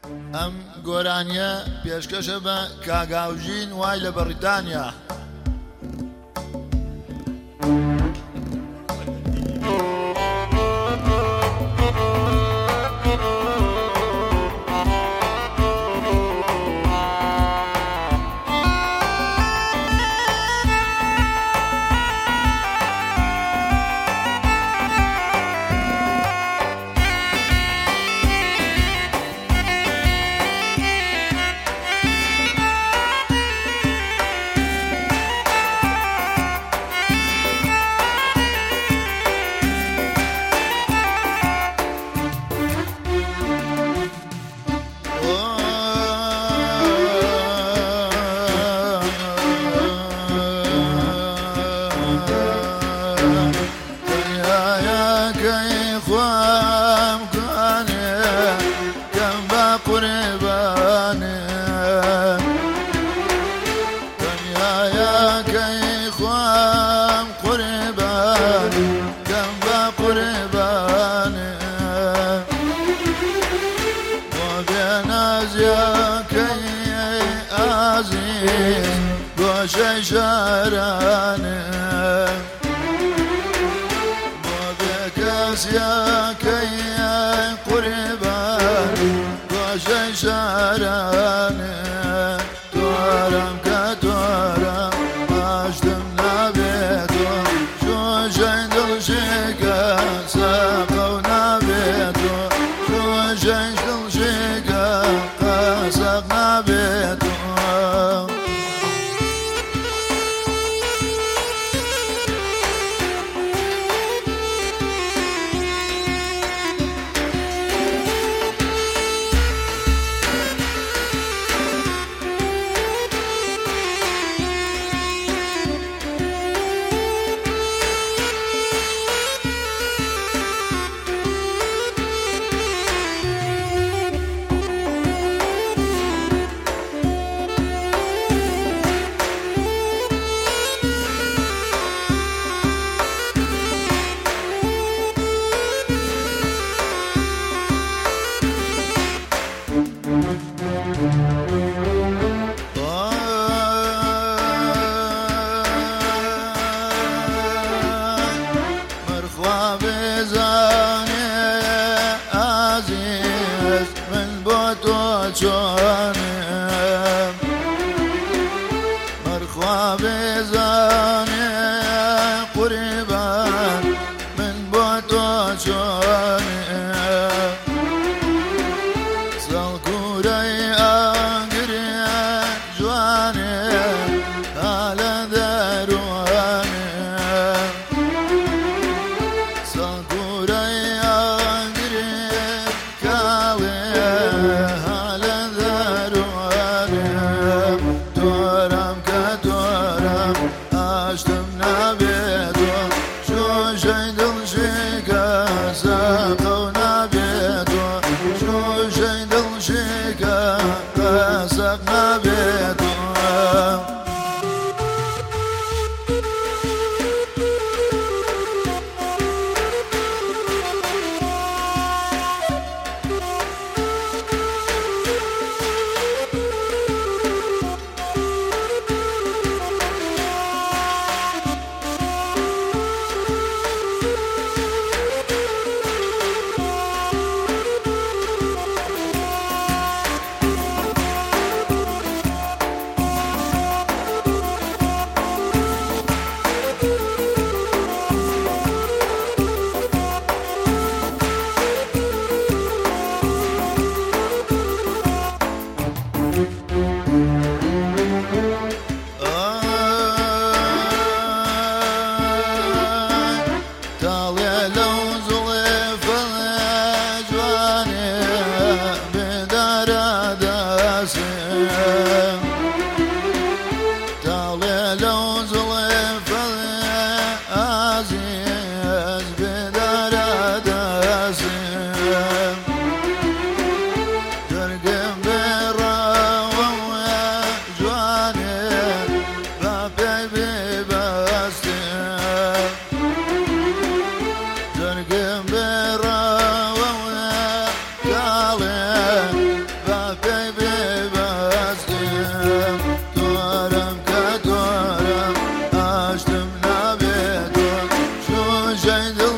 ئەم گۆرانیە پێشکەشە بە کاگاوژین وای لە بەریتانیا. گۆشەی شارانە بۆ بێ کەسیەکەی قوربان گۆشەی شارانە تۆرەم کە تۆرەم ئاشتم نابێتۆ جۆشەی دڵشێکە سەقە و نابێتۆ جۆشەی دڵشێکە قەسەق نابێتۆ مرخوا بێزانێ قوربان من بۆ تۆ چۆنێ سەڵکوورەی ئاگرێ جوانێ تا لە دەروانێ سەڵکوورەی ئاگرێ کاڵێ ئاشتم نابێتۆ جۆشەی دڵشێکە سەقە و نابێتۆ جۆشەی دڵشێکە قەسەق نابێتۆ جای دل